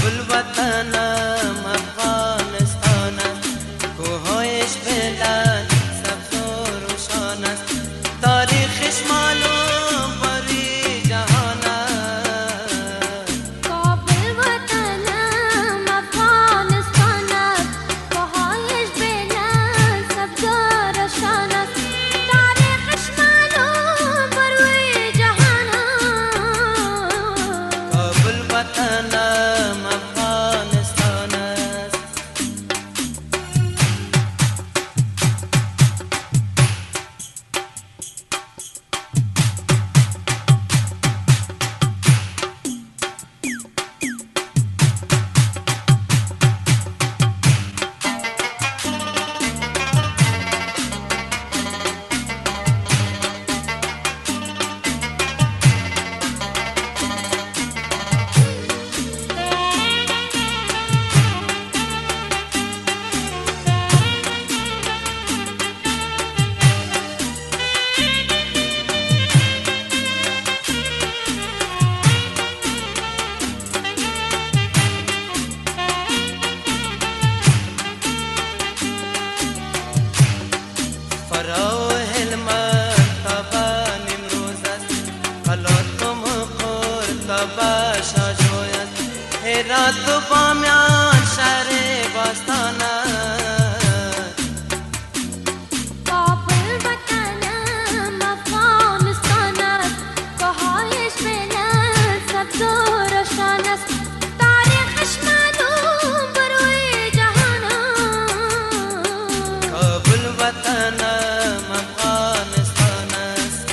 وطنم افغانستان است، کوهایش بلند سبز و روشن است، تاریخش معلوم بری جهان است. کابل وطنم افغانستان است، کوهایش بلند سبز و روشن است، تاریخش معلوم بری جهان است. کابل وطنم هرات و بامیان شهر باستان است. کابل وطنم افغانستان است، کوهایش بلند سبز و روشن است، تاریخش معلوم بروی جهان است. کابل وطنم افغانستان است.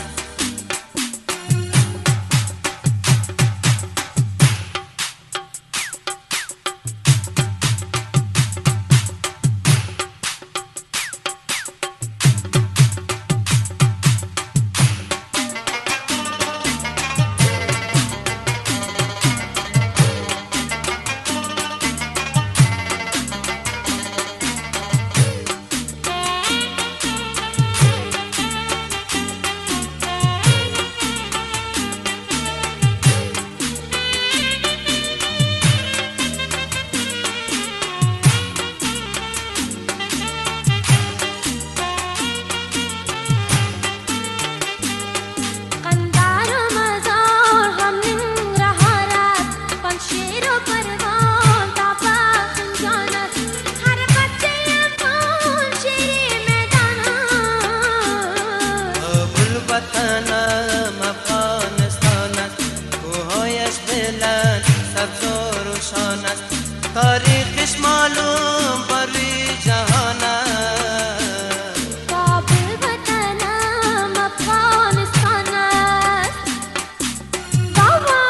وطنم افغانستان است، کوهایش بلند سبز و روشن است، تاریخش معلوم بری جهان است. کابل وطنم افغانستان است. بابا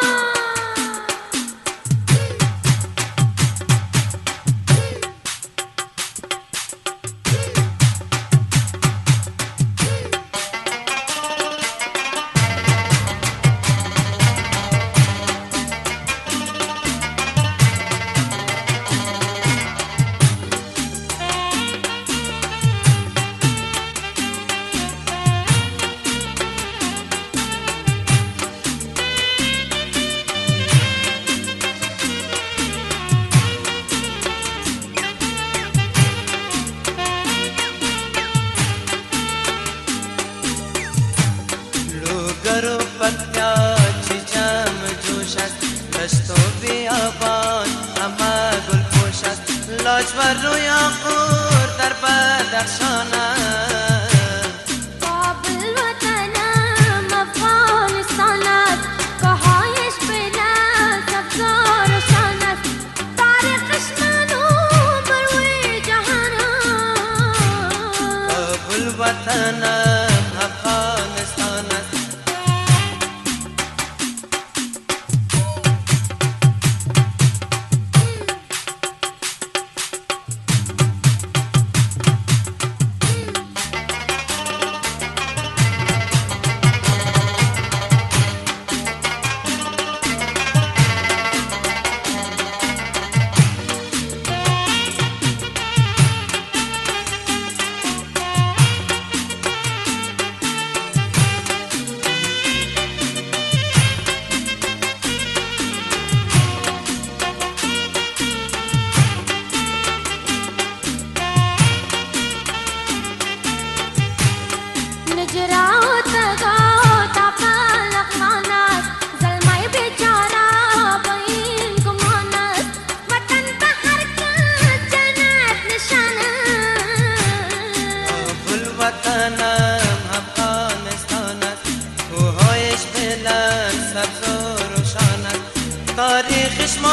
پتیاچی جم جوش است، دشت و بیابان همه گل پوش است، لاجور و یاقوت در بدخشان است. کابل وطنم افغانستان است، کوهایش بلند سبز و روشن است، تاریخش معلوم بروی جهان است. کابل وطنم افغانستان است.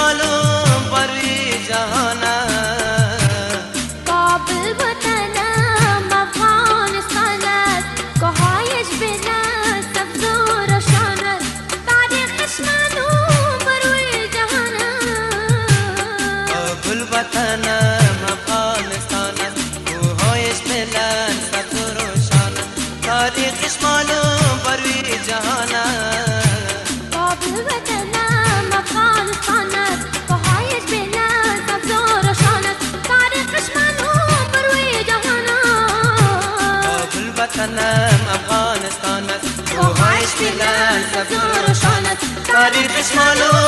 معلوم بروی جهان کابل وطنم افغانستان است کوهایش بلند سبز و روشن است تاریخش معلوم بروی جهان کابل وطنم افغانستان است کوهایش بلند سبز و روشن تاریخش معلوم بروی جهان کابل وطنم افغانستان است کوهایش بلند سبز و روشن است تاریخش معلوم بروی جهان کابل وطنم افغانستان است کوهایش بلند سبز و روشن است تاریخش معلوم